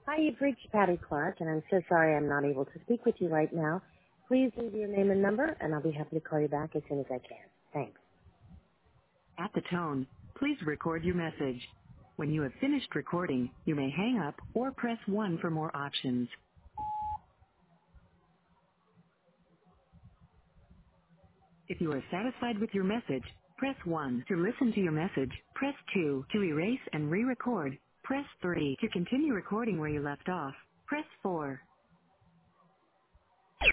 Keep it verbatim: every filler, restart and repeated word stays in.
Hi, you've reached Patty Clark, and I'm so sorry I'm not able to speak with you right now. Please leave your name and number, and I'll be happy to call you back as soon as I can. Thanks. At the tone, please record your message. When you have finished recording, you may hang up or press one for more options. If you are satisfied with your message, press one. To listen to your message, press two. To erase and re-record, press three. To continue recording where you left off, press four.